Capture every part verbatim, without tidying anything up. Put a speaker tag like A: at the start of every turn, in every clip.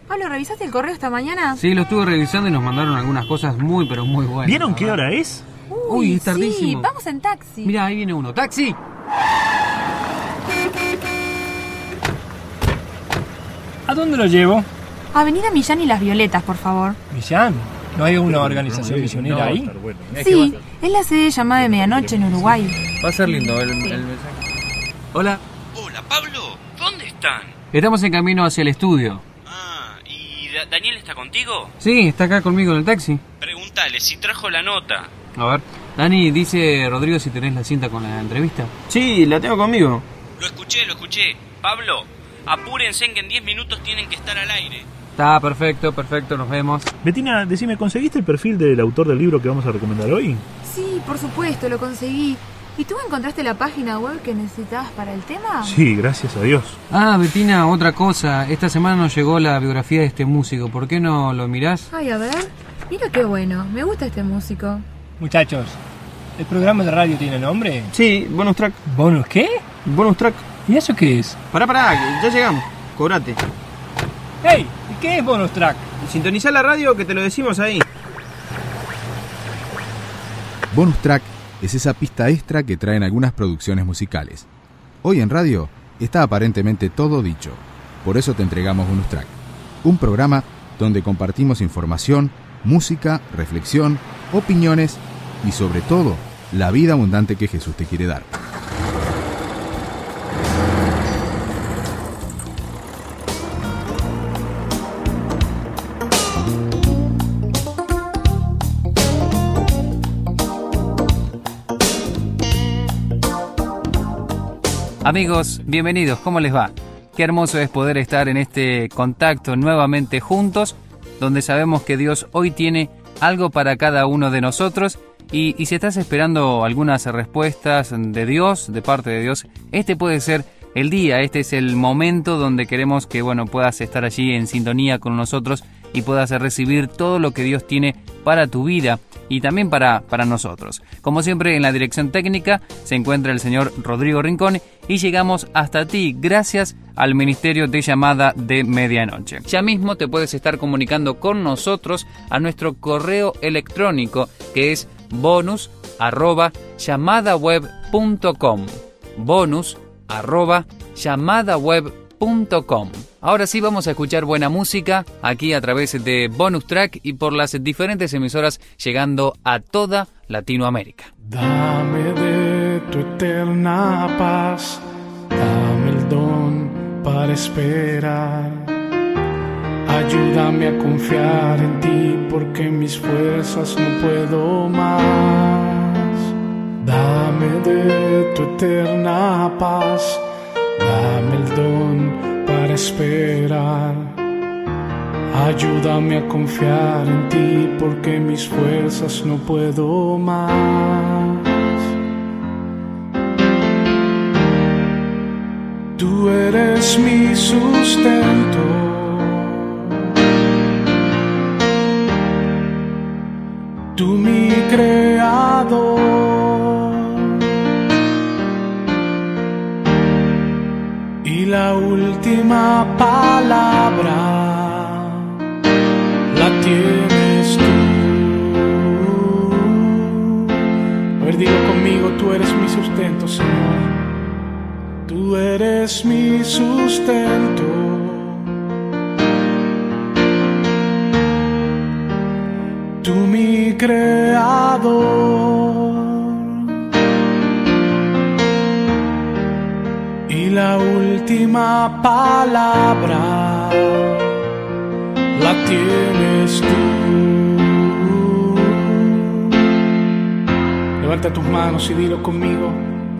A: Pablo, ¿revisaste el correo esta mañana?
B: Sí, lo estuve revisando y nos mandaron algunas cosas muy, pero muy buenas.
C: ¿Vieron qué hora es?
A: Uy,
B: Uy, es tardísimo.
A: Sí, vamos en taxi.
B: Mira, ahí viene uno. ¡Taxi!
D: ¿A dónde lo llevo?
A: Avenida Millán y Las Violetas, por favor.
D: ¿Millán? ¿No hay una organización misionera
C: No,
D: ahí?
C: estar bueno.
A: Sí, es la sede llamada de Medianoche en Uruguay.
B: Va a ser lindo el, el mensaje. Hola.
E: Hola, Pablo. ¿Dónde están?
B: Estamos en camino hacia el estudio.
E: Ah, ¿y Da- Daniel está contigo?
B: Sí, está acá conmigo en el taxi.
E: Pregúntale si trajo la nota.
B: A ver. Dani, dice Rodrigo si tenés la cinta con la entrevista.
F: Sí, la tengo conmigo.
E: Lo escuché, lo escuché. Pablo, apúrense que en diez minutos tienen que estar al aire.
B: Está perfecto, perfecto, nos vemos.
C: Betina, decime, ¿conseguiste el perfil del autor del libro que vamos a recomendar hoy?
A: Sí, por supuesto, lo conseguí. ¿Y tú encontraste la página web que necesitabas para el tema?
C: Sí, gracias a Dios.
B: Ah, Betina, otra cosa. Esta semana nos llegó la biografía de este músico. ¿Por qué no lo mirás?
A: Ay, a ver. Mira qué bueno. Me gusta este músico.
D: Muchachos, ¿el programa de radio tiene nombre?
F: Sí, bonus track.
D: ¿Bonus qué?
F: Bonus track.
D: ¿Y eso qué es?
F: Pará, pará, que ya llegamos. Cobrate.
D: ¡Hey! ¿Y qué es bonus track?
F: Sintonizá la radio que te lo decimos ahí.
G: Bonus track es esa pista extra que traen algunas producciones musicales. Hoy en radio está aparentemente todo dicho. Por eso te entregamos Bonus Track, un programa donde compartimos información, música, reflexión, opiniones y sobre todo, la vida abundante que Jesús te quiere dar.
B: Amigos, bienvenidos, ¿cómo les va? Qué hermoso es poder estar en este contacto nuevamente juntos, donde sabemos que Dios hoy tiene algo para cada uno de nosotros y, y si estás esperando algunas respuestas de Dios, de parte de Dios, este puede ser el día, este es el momento donde queremos que bueno puedas estar allí en sintonía con nosotros y puedas recibir todo lo que Dios tiene para tu vida y también para, para nosotros. Como siempre, en la dirección técnica se encuentra el señor Rodrigo Rincón y llegamos hasta ti gracias al Ministerio de Llamada de Medianoche. Ya mismo te puedes estar comunicando con nosotros a nuestro correo electrónico que es bonus arroba llamadaweb punto com. bonus arroba llamadaweb punto com. Ahora sí vamos a escuchar buena música aquí a través de Bonus Track y por las diferentes emisoras llegando a toda Latinoamérica.
H: Dame de tu eterna paz, dame el don para esperar. Ayúdame a confiar en ti porque mis fuerzas no puedo más. Dame de tu eterna paz, dame el don para esperar. Ayúdame a confiar en ti porque mis fuerzas no puedo más. Tú eres mi sustento, tú mi creador. Y la última palabra la tienes tú. A ver, digo conmigo, tú eres mi sustento, Señor. Tú eres mi sustento. Tú mi creador. Y la última palabra la tienes tú. Levanta tus manos y dilo conmigo.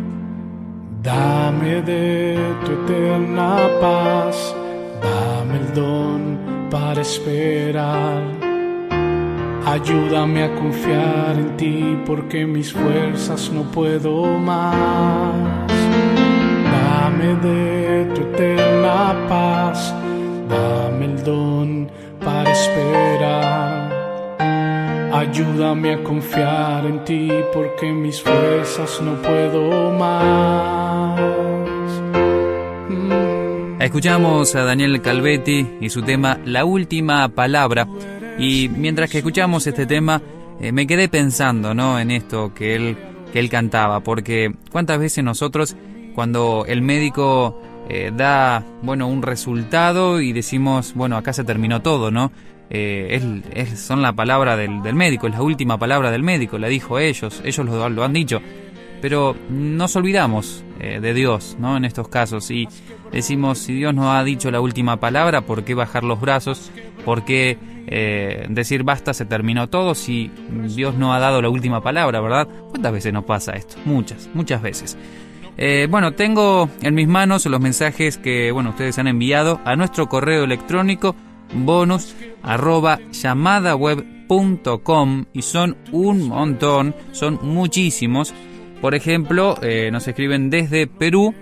H: Dame de tu eterna paz, dame el don para esperar. Ayúdame a confiar en ti porque mis fuerzas no puedo más. Dame de tu eterna paz, dame el don para esperar. Ayúdame a confiar en ti porque mis fuerzas no puedo más. Mm.
B: Escuchamos a Daniel Calvetti y su tema La Última Palabra. Y mientras que escuchamos este tema, eh, me quedé pensando, ¿no?, en esto que él, que él cantaba. Porque cuántas veces nosotros, cuando el médico eh, da, bueno, un resultado y decimos, bueno, acá se terminó todo, ¿no? Eh, es, es, son la palabra del, del médico, es la última palabra del médico, la dijo ellos, ellos lo, lo han dicho. Pero nos olvidamos eh, de Dios, ¿no?, en estos casos, y decimos, si Dios nos ha dicho la última palabra, ¿por qué bajar los brazos? ¿Por qué eh, decir basta, se terminó todo, si Dios no ha dado la última palabra, verdad? ¿Cuántas veces nos pasa esto? Muchas, muchas veces. Eh, bueno, tengo en mis manos los mensajes que, bueno, ustedes han enviado a nuestro correo electrónico bonus arroba llamadaweb punto com, y son un montón, son muchísimos. Por ejemplo, eh, nos escriben desde Perú.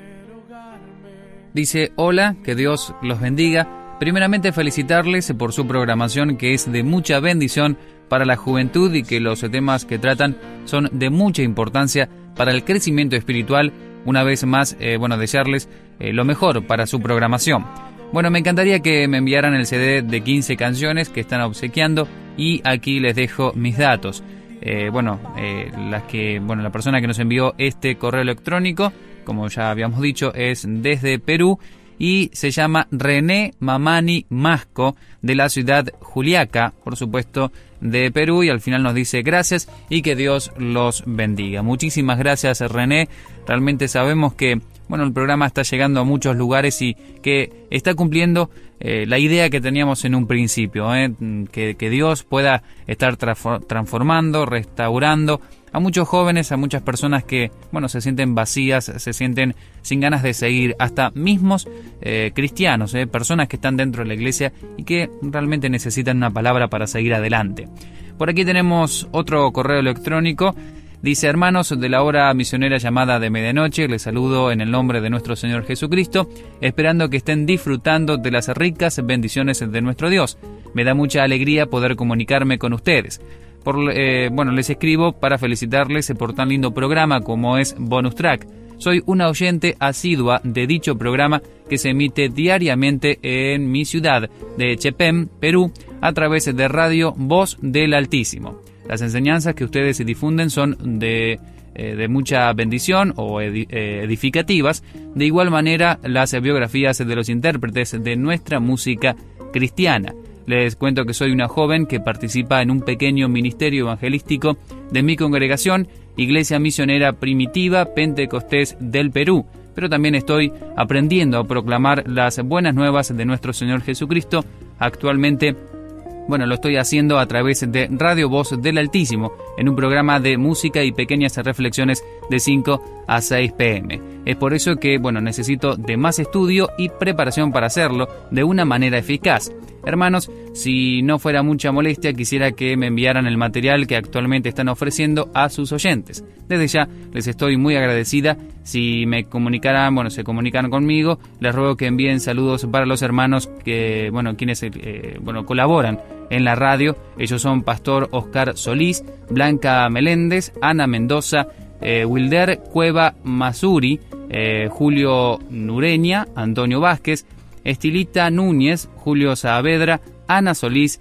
B: Dice, hola, que Dios los bendiga. Primeramente felicitarles por su programación, que es de mucha bendición para la juventud y que los temas que tratan son de mucha importancia para el crecimiento espiritual. Una vez más, eh, bueno, desearles eh, lo mejor para su programación. Bueno, me encantaría que me enviaran el C D de quince canciones que están obsequiando, y aquí les dejo mis datos. Eh, bueno, eh, las que, bueno, la persona que nos envió este correo electrónico, como ya habíamos dicho, es desde Perú y se llama René Mamani Masco, de la ciudad Juliaca, por supuesto, de Perú, y al final nos dice gracias y que Dios los bendiga. Muchísimas gracias, René. Realmente sabemos que, bueno, el programa está llegando a muchos lugares y que está cumpliendo eh, la idea que teníamos en un principio, eh, que, que Dios pueda estar transformando, restaurando a muchos jóvenes, a muchas personas que, bueno, se sienten vacías, se sienten sin ganas de seguir, hasta mismos eh, cristianos, eh, personas que están dentro de la iglesia y que realmente necesitan una palabra para seguir adelante. Por aquí tenemos otro correo electrónico. Dice, hermanos de la hora misionera llamada de medianoche, les saludo en el nombre de nuestro Señor Jesucristo, esperando que estén disfrutando de las ricas bendiciones de nuestro Dios. Me da mucha alegría poder comunicarme con ustedes. Por, eh, bueno, les escribo para felicitarles por tan lindo programa como es Bonus Track. Soy una oyente asidua de dicho programa que se emite diariamente en mi ciudad de Chepén, Perú, a través de Radio Voz del Altísimo. Las enseñanzas que ustedes difunden son de, eh, de mucha bendición o edi- eh, edificativas. De igual manera, las biografías de los intérpretes de nuestra música cristiana. Les cuento que soy una joven que participa en un pequeño ministerio evangelístico de mi congregación, Iglesia Misionera Primitiva Pentecostés del Perú. Pero también estoy aprendiendo a proclamar las buenas nuevas de nuestro Señor Jesucristo. Actualmente, bueno, lo estoy haciendo a través de Radio Voz del Altísimo, en un programa de música y pequeñas reflexiones de cinco a seis pm. Es por eso que, bueno, necesito de más estudio y preparación para hacerlo de una manera eficaz. Hermanos, si no fuera mucha molestia, quisiera que me enviaran el material que actualmente están ofreciendo a sus oyentes. Desde ya les estoy muy agradecida. Si me comunicaran, bueno, se comunican conmigo, les ruego que envíen saludos para los hermanos que, bueno, quienes, eh, bueno, colaboran en la radio. Ellos son Pastor Oscar Solís, Blanca Meléndez, Ana Mendoza, eh, Wilder Cueva Masuri, eh, Julio Nureña, Antonio Vázquez, Estilita Núñez, Julio Saavedra, Ana Solís,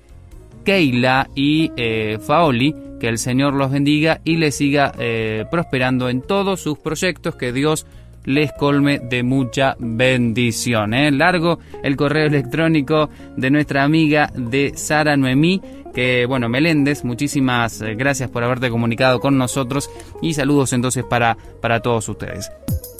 B: Keila y eh, Faoli. Que el Señor los bendiga y les siga eh, prosperando en todos sus proyectos, que Dios les colme de mucha bendición. ¿eh? Largo el correo electrónico de nuestra amiga de Sara Noemí, que, bueno, Meléndez, muchísimas gracias por haberte comunicado con nosotros y saludos entonces para, para todos ustedes.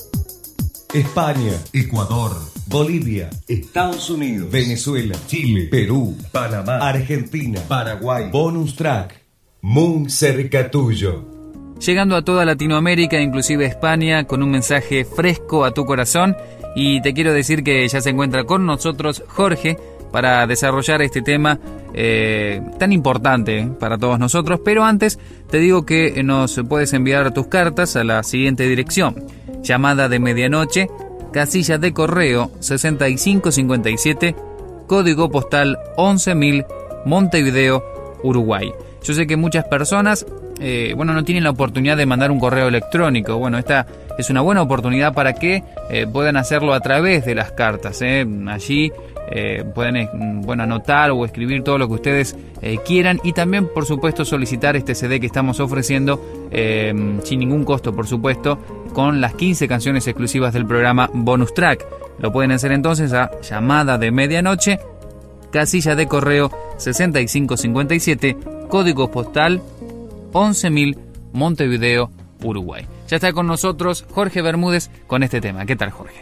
I: España, Ecuador, Bolivia, Estados Unidos, Venezuela, Chile, Perú, Panamá, Argentina, Paraguay. Bonus Track, muy cerca tuyo.
B: Llegando a toda Latinoamérica, inclusive España, con un mensaje fresco a tu corazón. Y te quiero decir que ya se encuentra con nosotros Jorge para desarrollar este tema eh, tan importante para todos nosotros. Pero antes te digo que nos puedes enviar tus cartas a la siguiente dirección: llamada de medianoche, casilla de correo sesenta y cinco cincuenta y siete, código postal once mil, Montevideo, Uruguay. Yo sé que muchas personas, eh, bueno, no tienen la oportunidad de mandar un correo electrónico. Bueno, esta es una buena oportunidad para que eh, puedan hacerlo a través de las cartas. ¿eh? Allí eh, pueden eh, bueno, anotar o escribir todo lo que ustedes eh, quieran, y también, por supuesto, solicitar este C D que estamos ofreciendo eh, sin ningún costo, por supuesto, con las quince canciones exclusivas del programa Bonus Track. Lo pueden hacer entonces a llamada de medianoche, casilla de correo sesenta y cinco cincuenta y siete, código postal once mil, Montevideo, Uruguay. Ya está con nosotros Jorge Bermúdez con este tema. ¿Qué tal, Jorge?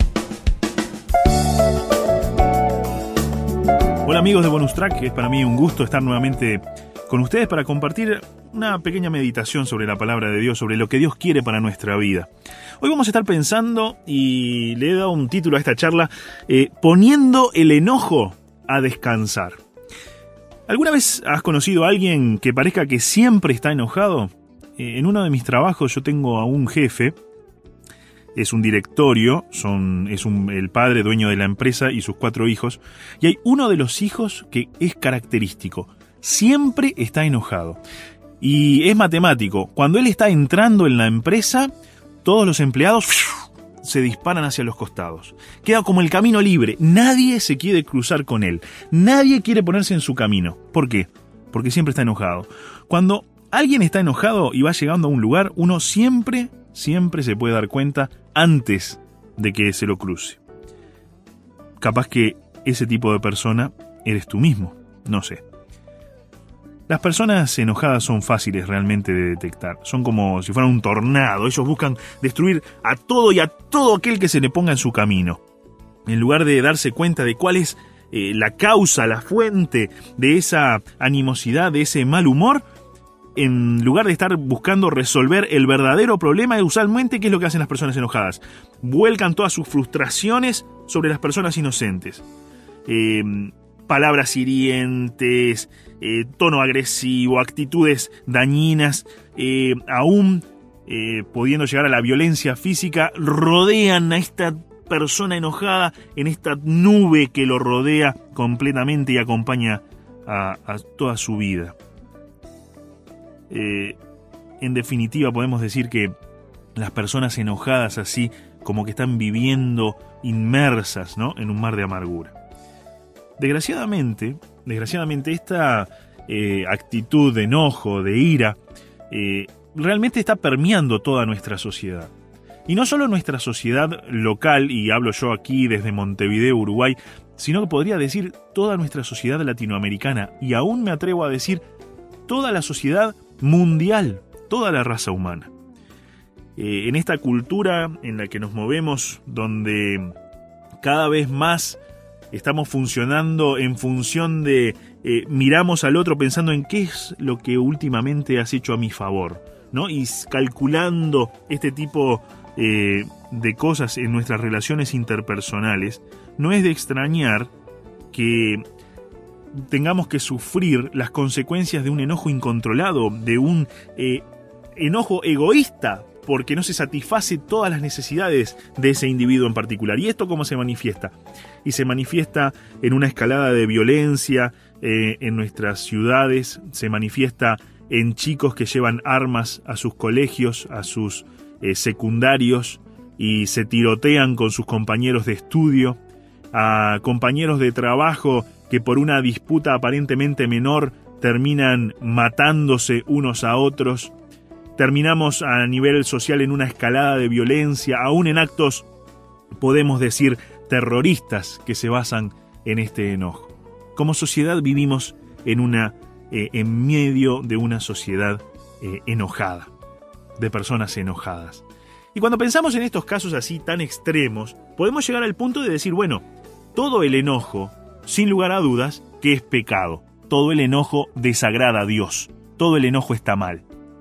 C: Hola amigos de Bonus Track, es para mí un gusto estar nuevamente con ustedes para compartir una pequeña meditación sobre la palabra de Dios, sobre lo que Dios quiere para nuestra vida. Hoy vamos a estar pensando, y le he dado un título a esta charla, eh, poniendo el enojo a descansar. ¿Alguna vez has conocido a alguien que parezca que siempre está enojado? Eh, en uno de mis trabajos yo tengo a un jefe. Es un directorio, son, es un, el padre dueño de la empresa y sus cuatro hijos, y hay uno de los hijos que es característico, siempre está enojado. Y es matemático, cuando él está entrando en la empresa, todos los empleados se disparan hacia los costados. Queda como el camino libre, nadie se quiere cruzar con él, nadie quiere ponerse en su camino. ¿Por qué? Porque siempre está enojado. Cuando alguien está enojado y va llegando a un lugar, uno siempre... siempre se puede dar cuenta antes de que se lo cruce. Capaz que ese tipo de persona eres tú mismo, no sé. Las personas enojadas son fáciles realmente de detectar. Son como si fueran un tornado. Ellos buscan destruir a todo y a todo aquel que se le ponga en su camino. En lugar de darse cuenta de cuál es eh, la causa, la fuente de esa animosidad, de ese mal humor, en lugar de estar buscando resolver el verdadero problema, usualmente, ¿qué es lo que hacen las personas enojadas? Vuelcan todas sus frustraciones sobre las personas inocentes. Eh, palabras hirientes, eh, tono agresivo, actitudes dañinas, eh, aún eh, pudiendo llegar a la violencia física, rodean a esta persona enojada en esta nube que lo rodea completamente y acompaña a, a toda su vida. Eh, en definitiva, podemos decir que las personas enojadas así, como que están viviendo inmersas, ¿no?, en un mar de amargura. Desgraciadamente, desgraciadamente esta eh, actitud de enojo, de ira, eh, realmente está permeando toda nuestra sociedad. Y no solo nuestra sociedad local, y hablo yo aquí desde Montevideo, Uruguay, sino que podría decir toda nuestra sociedad latinoamericana, y aún me atrevo a decir toda la sociedad mundial, toda la raza humana. Eh, en esta cultura en la que nos movemos, donde cada vez más estamos funcionando en función de eh, miramos al otro pensando en qué es lo que últimamente has hecho a mi favor, ¿no? Y calculando este tipo eh, de cosas en nuestras relaciones interpersonales, no es de extrañar que tengamos que sufrir las consecuencias de un enojo incontrolado, de un eh, enojo egoísta, porque no se satisface todas las necesidades de ese individuo en particular. ¿Y esto cómo se manifiesta? Y se manifiesta en una escalada de violencia eh, en nuestras ciudades, se manifiesta en chicos que llevan armas a sus colegios, a sus eh, secundarios, y se tirotean con sus compañeros de estudio, a compañeros de trabajo que por una disputa aparentemente menor terminan matándose unos a otros. Terminamos a nivel social en una escalada de violencia, aún en actos, podemos decir, terroristas que se basan en este enojo. Como sociedad vivimos en una, eh, en medio de una sociedad eh, enojada, de personas enojadas. Y cuando pensamos en estos casos así tan extremos, podemos llegar al punto de decir, bueno, todo el enojo, sin lugar a dudas, que es pecado. Todo el enojo desagrada a Dios. Todo el enojo está mal.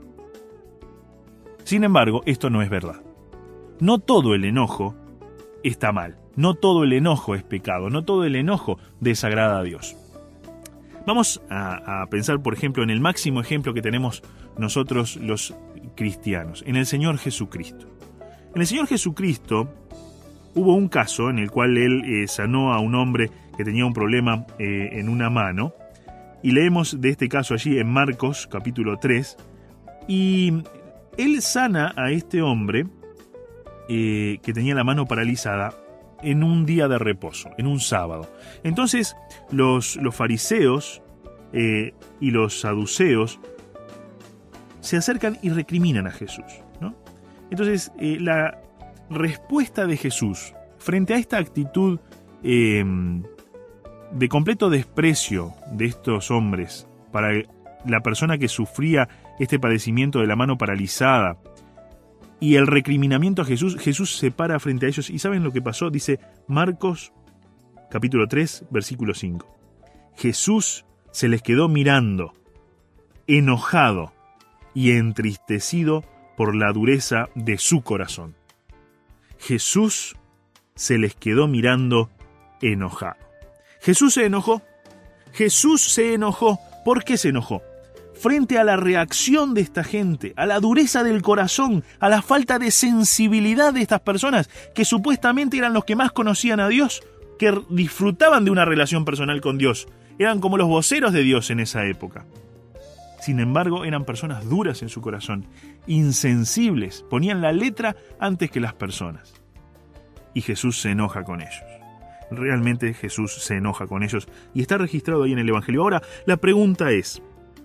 C: Sin embargo, esto no es verdad. No todo el enojo está mal. No todo el enojo es pecado. No todo el enojo desagrada a Dios. Vamos a, a pensar, por ejemplo, en el máximo ejemplo que tenemos nosotros los cristianos, en el Señor Jesucristo. En el Señor Jesucristo hubo un caso en el cual Él eh, sanó a un hombre que tenía un problema eh, en una mano, y leemos de este caso allí en Marcos capítulo tres, y Él sana a este hombre eh, que tenía la mano paralizada en un día de reposo, en un sábado. Entonces los, los fariseos eh, y los saduceos se acercan y recriminan a Jesús, ¿no? Entonces eh, la respuesta de Jesús frente a esta actitud eh, de completo desprecio de estos hombres para la persona que sufría este padecimiento de la mano paralizada y el recriminamiento a Jesús, Jesús se para frente a ellos y ¿saben lo que pasó? Dice Marcos capítulo tres, versículo cinco. Jesús se les quedó mirando, enojado y entristecido por la dureza de su corazón. Jesús se les quedó mirando enojado. Jesús se enojó. Jesús se enojó. ¿Por qué se enojó? Frente a la reacción de esta gente, a la dureza del corazón, a la falta de sensibilidad de estas personas que supuestamente eran los que más conocían a Dios, que disfrutaban de una relación personal con Dios. Eran como los voceros de Dios en esa época. Sin embargo, eran personas duras en su corazón, insensibles, ponían la letra antes que las personas. Y Jesús se enoja con ellos. Realmente Jesús se enoja con ellos y está registrado ahí en el Evangelio. Ahora, la pregunta es,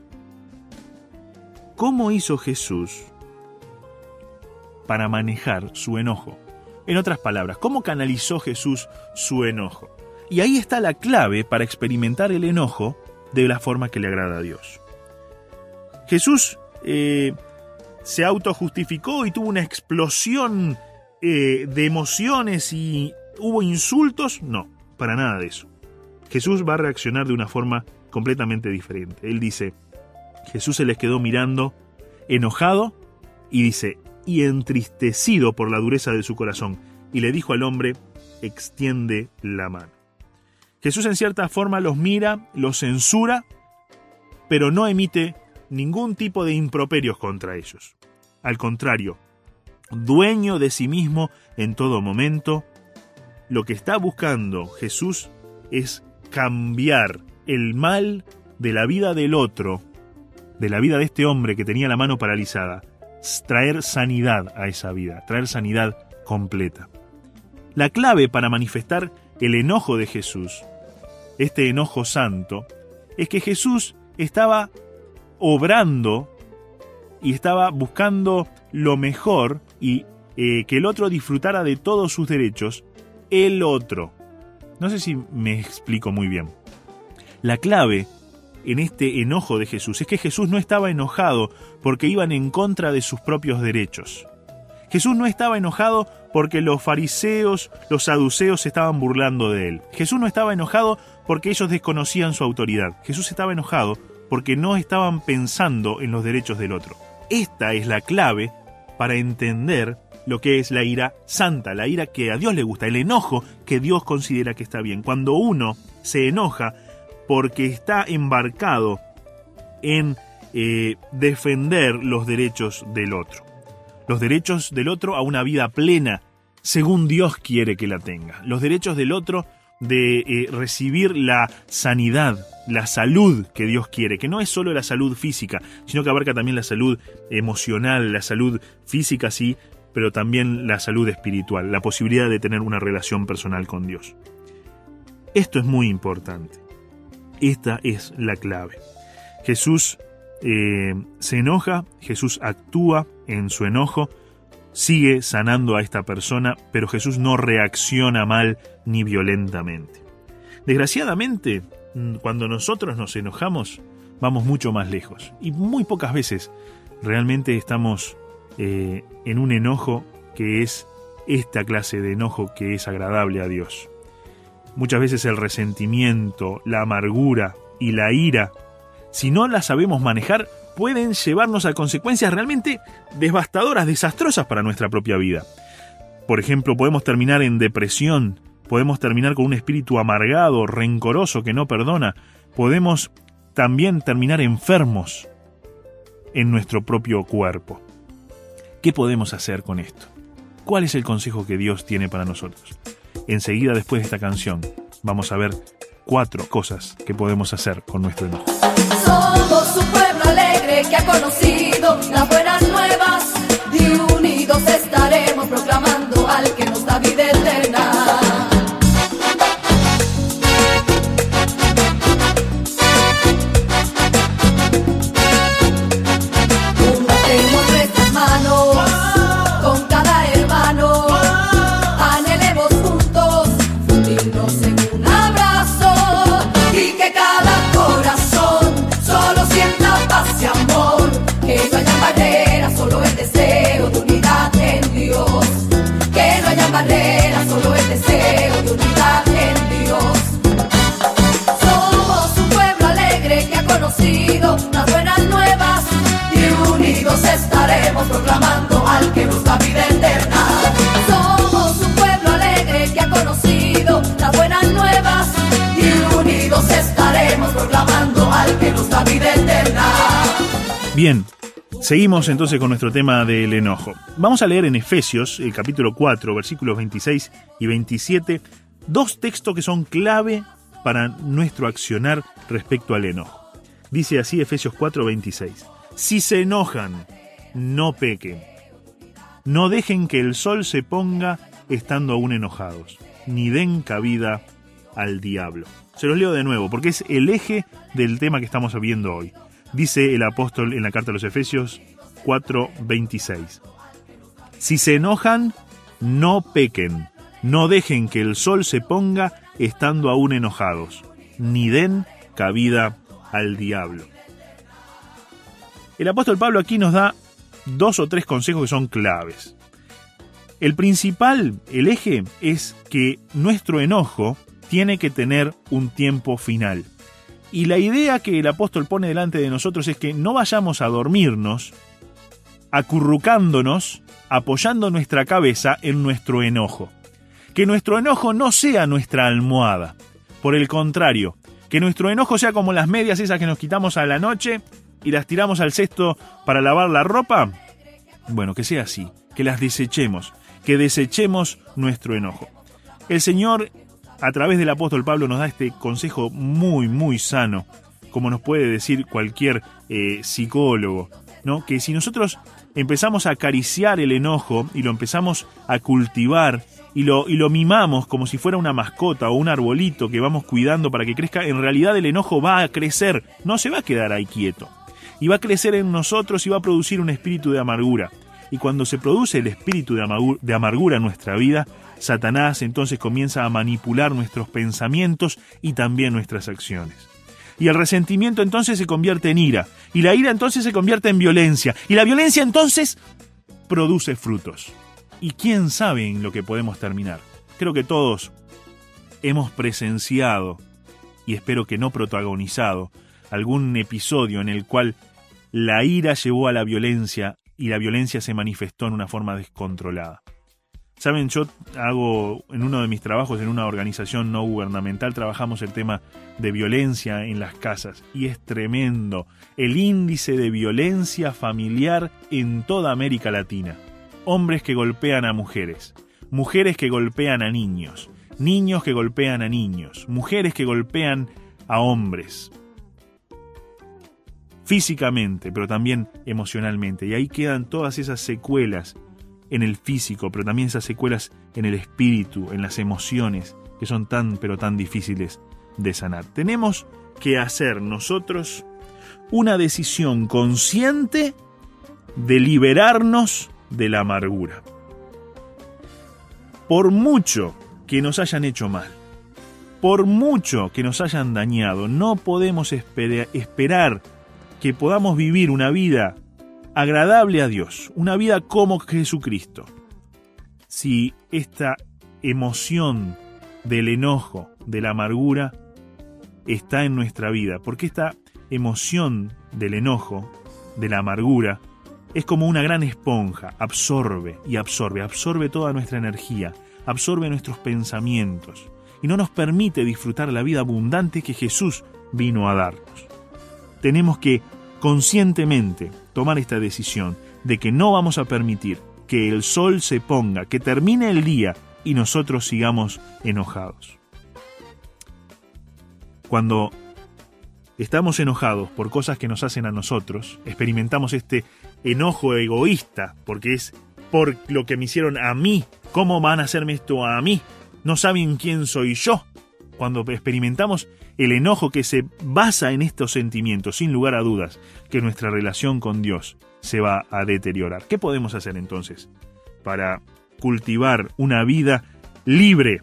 C: ¿cómo hizo Jesús para manejar su enojo? En otras palabras, ¿cómo canalizó Jesús su enojo? Y ahí está la clave para experimentar el enojo de la forma que le agrada a Dios. Jesús eh, se autojustificó y tuvo una explosión eh, de emociones y hubo insultos. No, para nada de eso. Jesús va a reaccionar de una forma completamente diferente. Él dice, Jesús se les quedó mirando enojado y dice, y entristecido por la dureza de su corazón. Y le dijo al hombre, extiende la mano. Jesús en cierta forma los mira, los censura, pero no emite ningún tipo de improperios contra ellos. Al contrario, dueño de sí mismo en todo momento, lo que está buscando Jesús es cambiar el mal de la vida del otro, de la vida de este hombre que tenía la mano paralizada, traer sanidad a esa vida, traer sanidad completa. La clave para manifestar el enojo de Jesús, este enojo santo, es que Jesús estaba obrando y estaba buscando lo mejor y eh, que el otro disfrutara de todos sus derechos, el otro. No sé si me explico muy bien. La clave en este enojo de Jesús es que Jesús no estaba enojado porque iban en contra de sus propios derechos. Jesús no estaba enojado porque los fariseos, los saduceos se estaban burlando de él. Jesús no estaba enojado porque ellos desconocían su autoridad. Jesús estaba enojado porque no estaban pensando en los derechos del otro. Esta es la clave para entender lo que es la ira santa, la ira que a Dios le gusta, el enojo que Dios considera que está bien. Cuando uno se enoja porque está embarcado en eh, defender los derechos del otro. Los derechos del otro a una vida plena, según Dios quiere que la tenga. Los derechos del otro de eh, recibir la sanidad, la salud que Dios quiere, que no es solo la salud física, sino que abarca también la salud emocional, la salud física sí, pero también la salud espiritual, la posibilidad de tener una relación personal con Dios. Esto es muy importante. Esta es la clave. Jesús eh, se enoja, Jesús actúa en su enojo, sigue sanando a esta persona, pero Jesús no reacciona mal ni violentamente. Desgraciadamente, cuando nosotros nos enojamos, vamos mucho más lejos. Y muy pocas veces realmente estamos eh, en un enojo que es esta clase de enojo que es agradable a Dios. Muchas veces el resentimiento, la amargura y la ira, si no las sabemos manejar, pueden llevarnos a consecuencias realmente devastadoras, desastrosas para nuestra propia vida. Por ejemplo, podemos terminar en depresión, podemos terminar con un espíritu amargado, rencoroso, que no perdona. Podemos también terminar enfermos en nuestro propio cuerpo. ¿Qué podemos hacer con esto? ¿Cuál es el consejo que Dios tiene para nosotros? Enseguida, después de esta canción, vamos a ver cuatro cosas que podemos hacer con nuestro enojo.
J: Somos un pueblo alegre que ha conocido las buenas nuevas y unidos estaremos proclamando eterna. Juntemos nuestras manos con cada hermano, anhelemos juntos fundirnos en un abrazo y que cada corazón solo sienta paz y amor, que no haya barreras, solo el deseo de unidad en Dios, que no haya barreras, solo el deseo de unidad en Dios. Somos un pueblo alegre que ha conocido las buenas nuevas y unidos estaremos proclamando al que nos da vida eterna. Somos un pueblo alegre que ha conocido las buenas nuevas y unidos estaremos proclamando al que nos da vida eterna.
C: Bien, seguimos entonces con nuestro tema del enojo. Vamos a leer en Efesios, el capítulo cuatro, versículos veintiséis y veintisiete, dos textos que son clave para nuestro accionar respecto al enojo. Dice así Efesios cuatro, veintiséis. Si se enojan, no pequen. No dejen que el sol se ponga estando aún enojados, ni den cabida al diablo. Se los leo de nuevo, porque es el eje del tema que estamos viendo hoy. Dice el apóstol en la carta a los Efesios cuatro, veintiséis. Si se enojan, no pequen. No dejen que el sol se ponga estando aún enojados, ni den cabida al diablo. El apóstol Pablo aquí nos da dos o tres consejos que son claves. El principal, el eje, es que nuestro enojo tiene que tener un tiempo final. Y la idea que el apóstol pone delante de nosotros es que no vayamos a dormirnos acurrucándonos, apoyando nuestra cabeza en nuestro enojo. Que nuestro enojo no sea nuestra almohada. Por el contrario, que nuestro enojo sea como las medias esas que nos quitamos a la noche y las tiramos al cesto para lavar la ropa. Bueno, que sea así, que las desechemos, que desechemos nuestro enojo. El Señor, a través del apóstol Pablo, nos da este consejo muy, muy sano, como nos puede decir cualquier eh, psicólogo, ¿no? Que si nosotros empezamos a acariciar el enojo y lo empezamos a cultivar y lo, y lo mimamos como si fuera una mascota o un arbolito que vamos cuidando para que crezca, en realidad el enojo va a crecer, no se va a quedar ahí quieto. Y va a crecer en nosotros y va a producir un espíritu de amargura. Y cuando se produce el espíritu de amargura, de amargura en nuestra vida, Satanás entonces comienza a manipular nuestros pensamientos y también nuestras acciones. Y el resentimiento entonces se convierte en ira. Y la ira entonces se convierte en violencia. Y la violencia entonces produce frutos. ¿Y quién sabe en lo que podemos terminar? Creo que todos hemos presenciado, y espero que no protagonizado, algún episodio en el cual la ira llevó a la violencia y la violencia se manifestó en una forma descontrolada. Saben, yo hago en uno de mis trabajos en una organización no gubernamental, trabajamos el tema de violencia en las casas y es tremendo el índice de violencia familiar en toda América Latina. Hombres que golpean a mujeres, mujeres que golpean a niños, niños que golpean a niños, mujeres que golpean a hombres. Físicamente, pero también emocionalmente. Y ahí quedan todas esas secuelas en el físico, pero también esas secuelas en el espíritu, en las emociones, que son tan, pero tan difíciles de sanar. Tenemos que hacer nosotros una decisión consciente de liberarnos de la amargura. Por mucho que nos hayan hecho mal, por mucho que nos hayan dañado, no podemos esper- esperar que podamos vivir una vida agradable a Dios, una vida como Jesucristo, si esta emoción del enojo, de la amargura, está en nuestra vida, porque esta emoción del enojo, de la amargura, es como una gran esponja, absorbe y absorbe, absorbe toda nuestra energía, absorbe nuestros pensamientos y no nos permite disfrutar la vida abundante que Jesús vino a darnos. Tenemos que conscientemente tomar esta decisión de que no vamos a permitir que el sol se ponga, que termine el día y nosotros sigamos enojados. Cuando estamos enojados por cosas que nos hacen a nosotros, experimentamos este enojo egoísta, porque es por lo que me hicieron a mí. ¿Cómo van a hacerme esto a mí? No saben quién soy yo. Cuando experimentamos el enojo que se basa en estos sentimientos, sin lugar a dudas, que nuestra relación con Dios se va a deteriorar. ¿Qué podemos hacer entonces para cultivar una vida libre?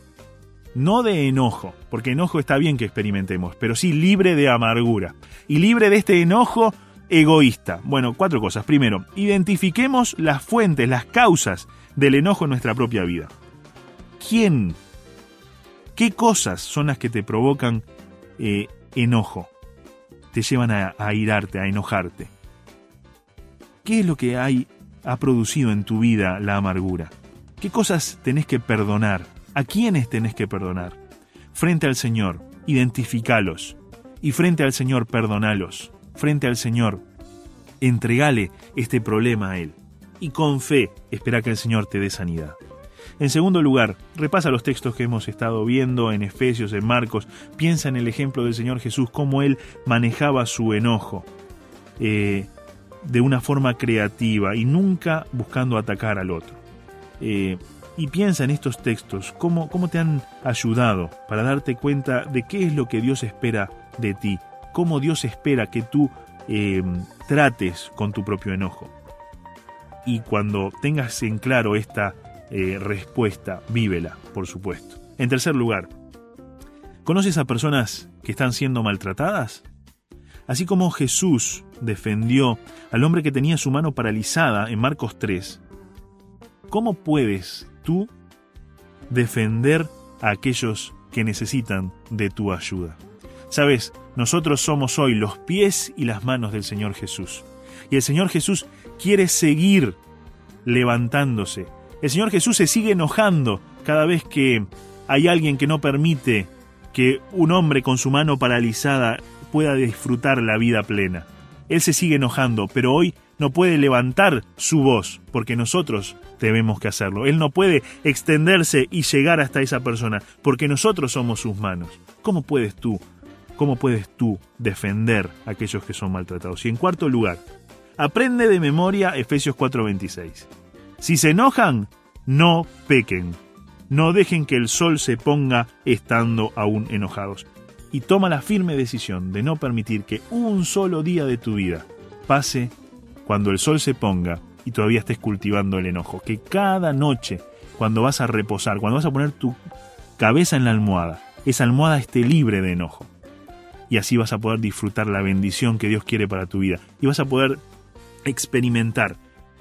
C: No de enojo, porque enojo está bien que experimentemos, pero sí libre de amargura y libre de este enojo egoísta. Bueno, cuatro cosas. Primero, identifiquemos las fuentes, las causas del enojo en nuestra propia vida. ¿Quién? ¿Qué cosas son las que te provocan eh, enojo? Te llevan a, a irarte, a enojarte. ¿Qué es lo que hay, ha producido en tu vida la amargura? ¿Qué cosas tenés que perdonar? ¿A quiénes tenés que perdonar? Frente al Señor, identificalos. Y frente al Señor, perdonalos. Frente al Señor, entregale este problema a Él. Y con fe, espera que el Señor te dé sanidad. En segundo lugar, repasa los textos que hemos estado viendo en Efesios, en Marcos. Piensa en el ejemplo del Señor Jesús, cómo Él manejaba su enojo eh, de una forma creativa y nunca buscando atacar al otro. Eh, y piensa en estos textos, cómo, cómo te han ayudado para darte cuenta de qué es lo que Dios espera de ti, cómo Dios espera que tú eh, trates con tu propio enojo. Y cuando tengas en claro esta eh, respuesta, vívela, por supuesto. En tercer lugar, ¿conoces a personas que están siendo maltratadas? Así como Jesús defendió al hombre que tenía su mano paralizada en Marcos tres, ¿cómo puedes tú defender a aquellos que necesitan de tu ayuda? Sabes, nosotros somos hoy los pies y las manos del Señor Jesús. Y el Señor Jesús quiere seguir levantándose. El Señor Jesús se sigue enojando cada vez que hay alguien que no permite que un hombre con su mano paralizada pueda disfrutar la vida plena. Él se sigue enojando, pero hoy no puede levantar su voz, porque nosotros tenemos que hacerlo. Él no puede extenderse y llegar hasta esa persona, porque nosotros somos sus manos. ¿Cómo puedes tú? ¿Cómo puedes tú defender a aquellos que son maltratados? Y en cuarto lugar, aprende de memoria Efesios cuatro veintiséis. Si se enojan, no pequen. No dejen que el sol se ponga estando aún enojados. Y toma la firme decisión de no permitir que un solo día de tu vida pase cuando el sol se ponga y todavía estés cultivando el enojo. Que cada noche, cuando vas a reposar, cuando vas a poner tu cabeza en la almohada, esa almohada esté libre de enojo. Y así vas a poder disfrutar la bendición que Dios quiere para tu vida. Y vas a poder experimentar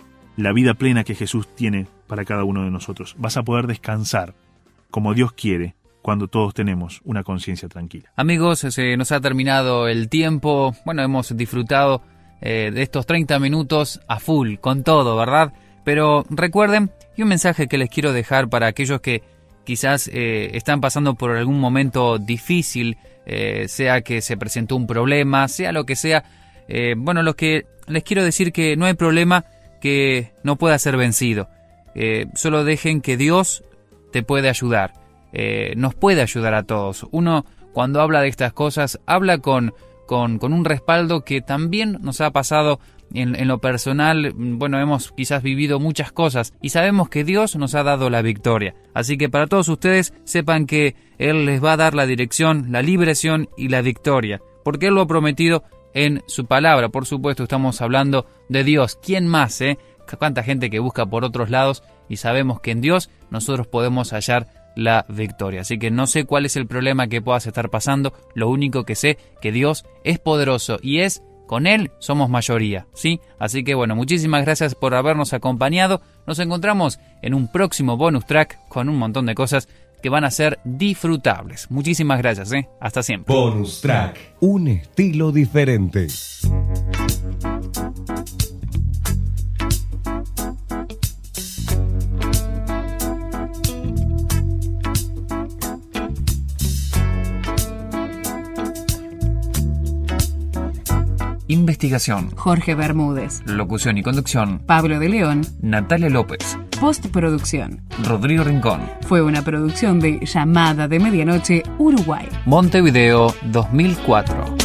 C: la vida plena que Jesús tiene para cada uno de nosotros. Vas a poder descansar como Dios quiere cuando todos tenemos una conciencia tranquila.
B: Amigos, se nos ha terminado el tiempo. Bueno, hemos disfrutado eh, de estos treinta minutos a full, con todo, ¿verdad? Pero recuerden, y un mensaje que les quiero dejar para aquellos que quizás eh, están pasando por algún momento difícil, eh, sea que se presentó un problema, sea lo que sea. Eh, bueno, lo que les quiero decir que no hay problema que no pueda ser vencido. Eh, solo dejen que Dios te puede ayudar. Eh, nos puede ayudar a todos. Uno, cuando habla de estas cosas, habla con, con, con un respaldo que también nos ha pasado en, en lo personal. Bueno, hemos quizás vivido muchas cosas y sabemos que Dios nos ha dado la victoria. Así que para todos ustedes, sepan que Él les va a dar la dirección, la liberación y la victoria, porque Él lo ha prometido en su palabra. Por supuesto, estamos hablando de Dios. ¿Quién más, eh? Cuánta gente que busca por otros lados, y sabemos que en Dios nosotros podemos hallar la victoria. Así que no sé cuál es el problema que puedas estar pasando. Lo único que sé, que Dios es poderoso y es, con Él somos mayoría, ¿sí? Así que bueno, muchísimas gracias por habernos acompañado. Nos encontramos en un próximo bonus track con un montón de cosas que van a ser disfrutables. Muchísimas gracias, ¿eh? Hasta siempre.
I: Bonus track, un estilo diferente.
B: Investigación:
K: Jorge Bermúdez.
B: Locución y conducción:
K: Pablo de León.
B: Natalia López.
K: Postproducción:
B: Rodrigo Rincón.
K: Fue una producción de Llamada de Medianoche, Uruguay.
B: Montevideo dos mil cuatro.